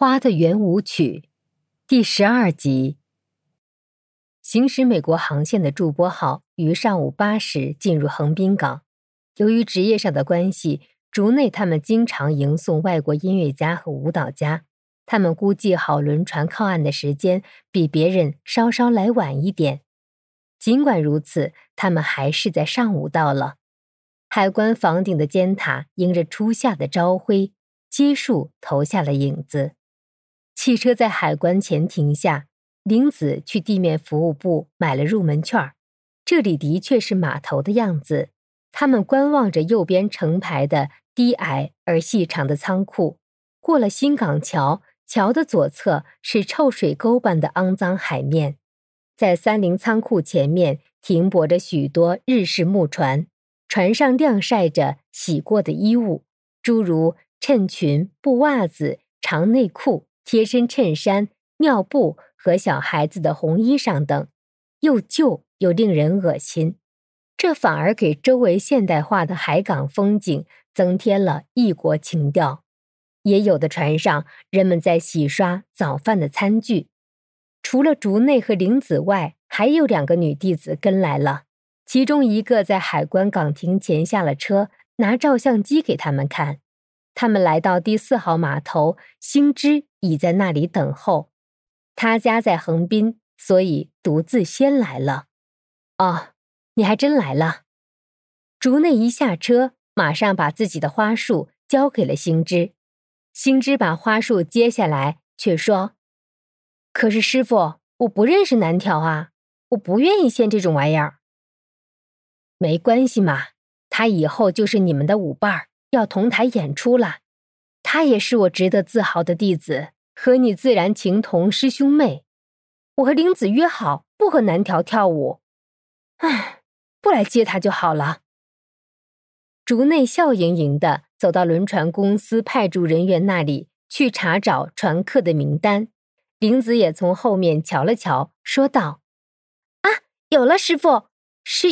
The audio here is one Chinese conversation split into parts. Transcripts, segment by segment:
花的圆舞曲第12集。行驶美国航线的筑波号于上午8时进入横滨港。由于职业上的关系，竹内他们经常迎送外国音乐家和舞蹈家，他们估计好轮船靠岸的时间比别人稍稍来晚一点。尽管如此，他们还是在上午到了。海关房顶的尖塔迎着初夏的朝晖，街树投下了影子。汽车在海关前停下，玲子去地面服务部买了入门券。这里的确是码头的样子。他们观望着右边成排的低矮而细长的仓库。过了新港桥，桥的左侧是臭水沟般的肮脏海面。在30仓库前面停泊着许多日式木船，船上晾晒着洗过的衣物，诸如衬裙、布袜子、长内裤、贴身衬衫、尿布和小孩子的红衣裳等，又旧又令人恶心。这反而给周围现代化的海港风景增添了异国情调。也有的船上，人们在洗刷早饭的餐具。除了竹内和玲子外，还有2个女弟子跟来了。其中一个在海关港亭前下了车，拿照相机给他们看。他们来到第4号码头，星之已在那里等候。他家在横滨，所以独自先来了。哦，你还真来了。竹内一下车，马上把自己的花束交给了星之。星之把花束接下来，却说：可是师傅，我不认识南条啊，我不愿意献这种玩意儿。没关系嘛，他以后就是你们的舞伴，要同台演出了。他也是我值得自豪的弟子，和你自然情同师兄妹。我和玲子约好，不和南条跳舞。唉，不来接他就好了。竹内笑盈盈地走到轮船公司派驻人员那里去查找船客的名单。玲子也从后面瞧了瞧，说道：啊，有了师傅，是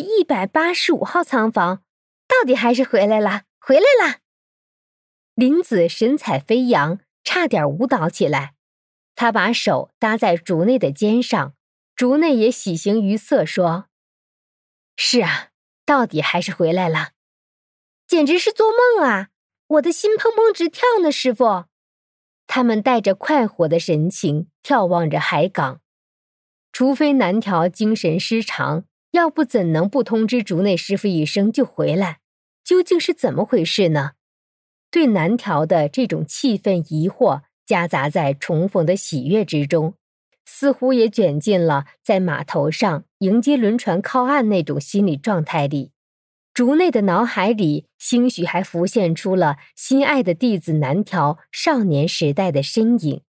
185号舱房，到底还是回来了，回来了。玲子神采飞扬，差点舞蹈起来。她把手搭在竹内的肩上，竹内也喜形于色说：是啊，到底还是回来了。简直是做梦啊，我的心砰砰直跳呢，师傅。他们带着快活的神情眺望着海港。除非南条精神失常，要不怎能不通知竹内师傅一声就回来？究竟是怎么回事呢？对南条的这种气愤疑惑夹杂在重逢的喜悦之中，似乎也卷进了在码头上迎接轮船靠岸那种心理状态里。竹内的脑海里兴许还浮现出了心爱的弟子南条少年时代的身影。